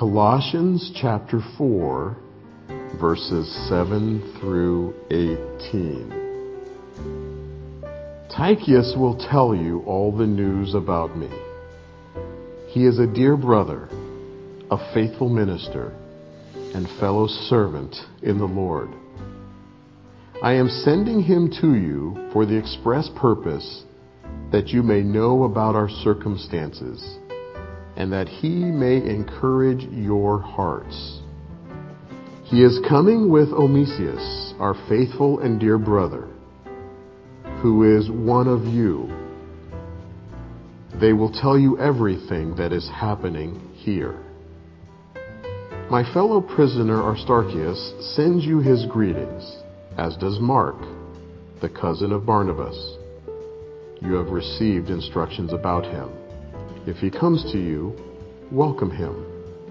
Colossians chapter 4, verses 7 through 18. Tychicus will tell you all the news about me. He is a dear brother, a faithful minister, and fellow servant in the Lord. I am sending him to you for the express purpose that you may know about our circumstances, and that he may encourage your hearts. He is coming with Onesimus, our faithful and dear brother, who is one of you. They will tell you everything that is happening here. My fellow prisoner Aristarchus sends you his greetings, as does Mark, the cousin of Barnabas. You have received instructions about him. If he comes to you, welcome him.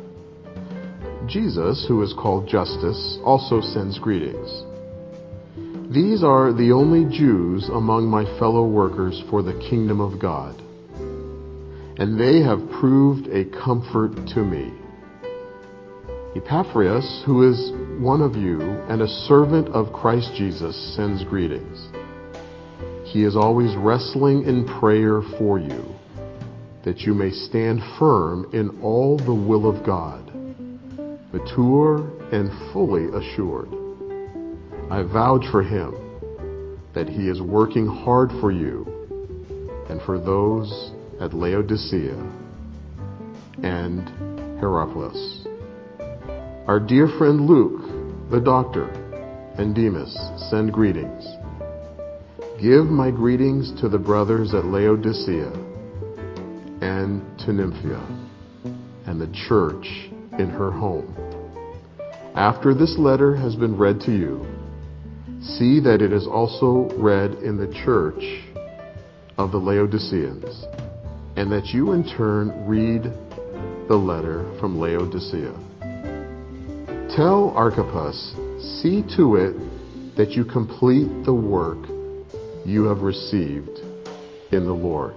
Jesus, who is called Justus, also sends greetings. These are the only Jews among my fellow workers for the kingdom of God, and they have proved a comfort to me. Epaphras, who is one of you and a servant of Christ Jesus, sends greetings. He is always wrestling in prayer for you, that you may stand firm in all the will of God, mature and fully assured. I vouch for him that he is working hard for you and for those at Laodicea and Hierapolis. Our dear friend Luke, the doctor, and Demas send greetings. Give my greetings to the brothers at Laodicea and to Nympha and the church in her home. After this letter has been read to you, see that it is also read in the church of the Laodiceans, and that you in turn read the letter from Laodicea. Tell Archippus, see to it that you complete the work you have received in the Lord.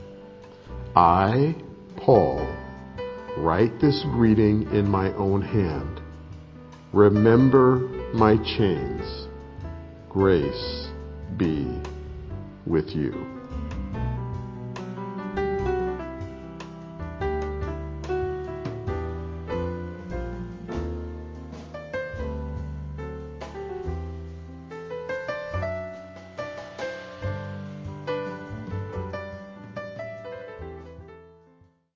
I, Paul, write this greeting in my own hand. Remember my chains. Grace be with you.